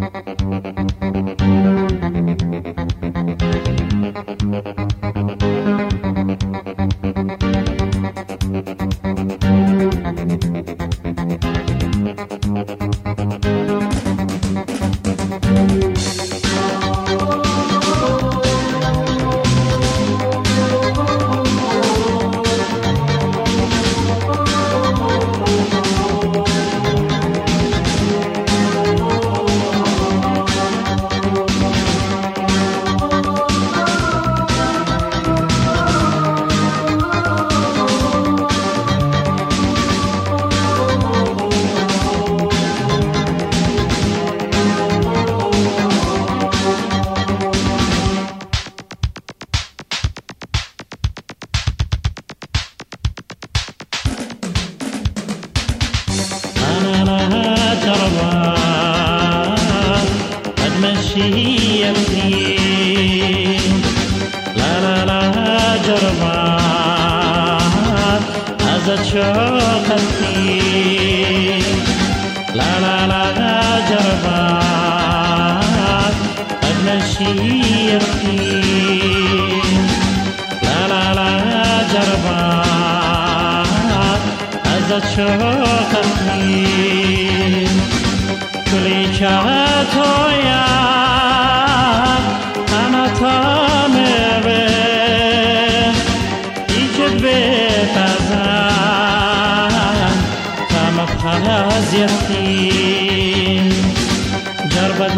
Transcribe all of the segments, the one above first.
جربت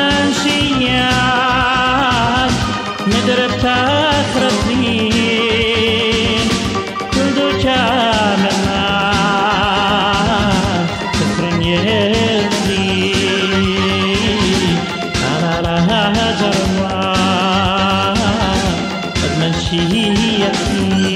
منشيات مدرب تخرطين كل كاملنا تفرن يدي أنا لها جربت منشيتي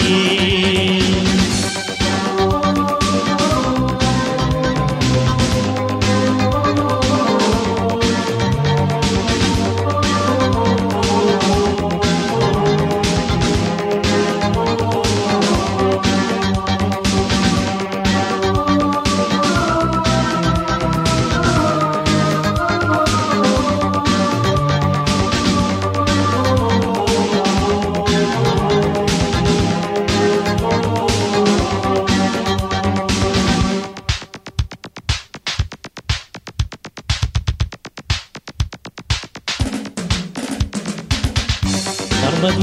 جربت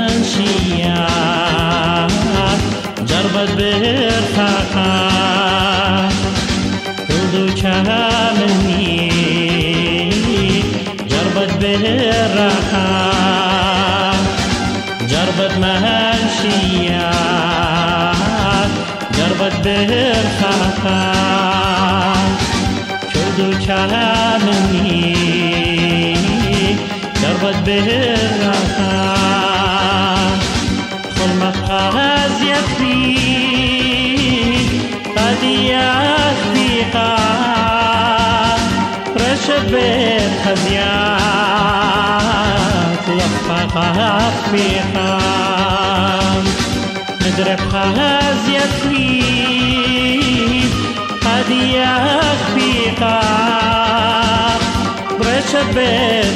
منشيات جربت بالخاقة كل كاملني جربت بالراحة جربت منشيات جربت بالخاقة كل كاملني جربت بالراحة خلمت يكفي قد يخفيها رشبت خزيات لفقها فيها مدربها يكفي قد يخفيها رشبت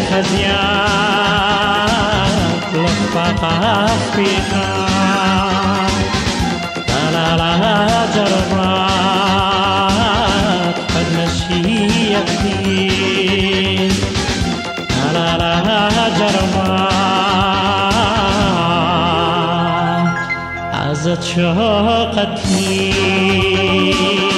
خزيات لفقها فيها لا جربات قد مشيتي لا جربات عزت شوقتي